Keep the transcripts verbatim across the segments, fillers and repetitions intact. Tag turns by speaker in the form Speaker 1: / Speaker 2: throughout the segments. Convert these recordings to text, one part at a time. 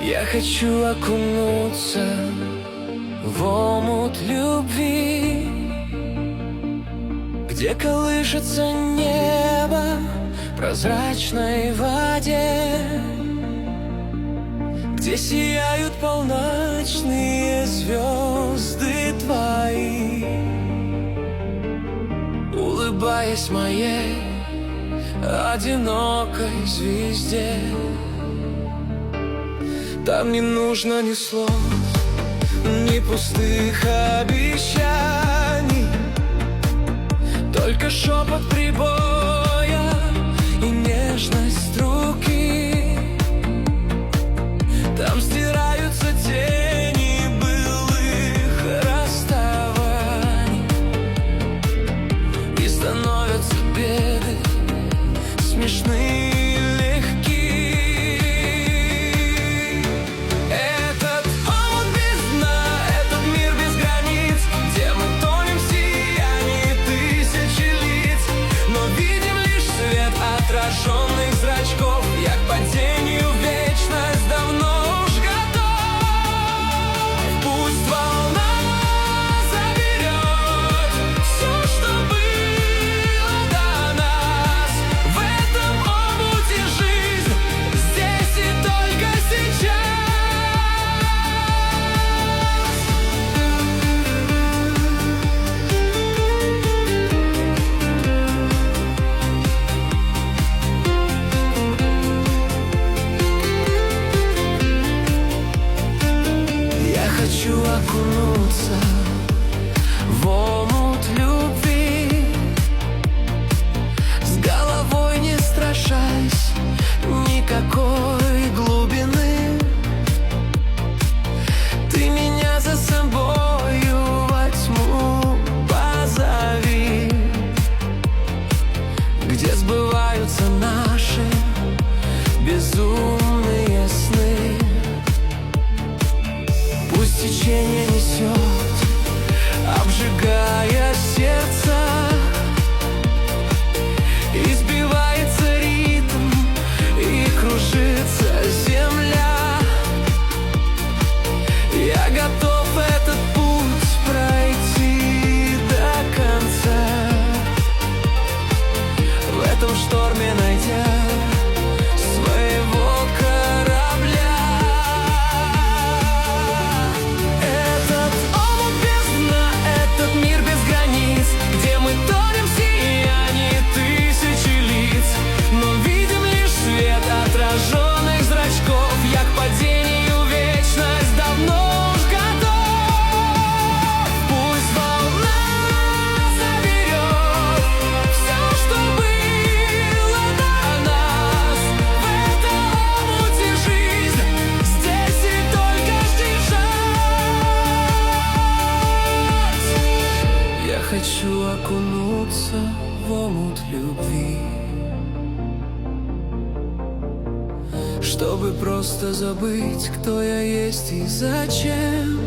Speaker 1: Я хочу окунуться в омут любви, где колышется небо в прозрачной воде, где сияют полночные звезды твои, улыбаясь моей одинокой звезде. Там не нужно ни слов, ни пустых обещаний, только шепот прибоя и нежность руки. Там стираются тени былых расставаний, и становятся беды смешны. Отраженных зрачков, я к падению в вечность давно уж готов. Пусть волна заберет все, что было до нас. В этом омуте жизнь, здесь и только сейчас. Хочу окунуться в омут любви, с головой не страшась никакой глубины. Ты меня за собою во тьму позови, где сбываются наши безумные сны. Пусть течение несет, обжигая сердце, избивается ритм и кружится земля. Я готов этот путь пройти до конца, в этом шторме найдя своего корабля. Отраженных зрачков, я к падению в вечность давно уж готов. Пусть волна заберет все, что было до нас. В этом омуте жизнь, здесь и только ждать. Я хочу окунуться в омут любви, чтобы просто забыть, кто я есть и зачем.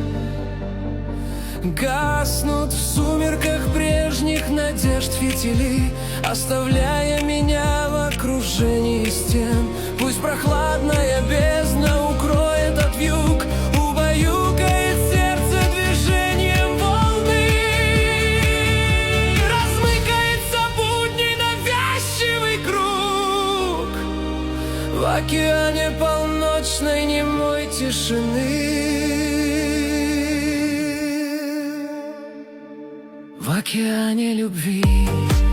Speaker 1: Гаснут в сумерках прежних надежд фитили, оставляя меня в окружении стен. Пусть прохладная бездна укроет от вьюг, убаюкает сердце движением волны, размыкается будний навязчивый круг в океане полночной немой тишины. В океане любви.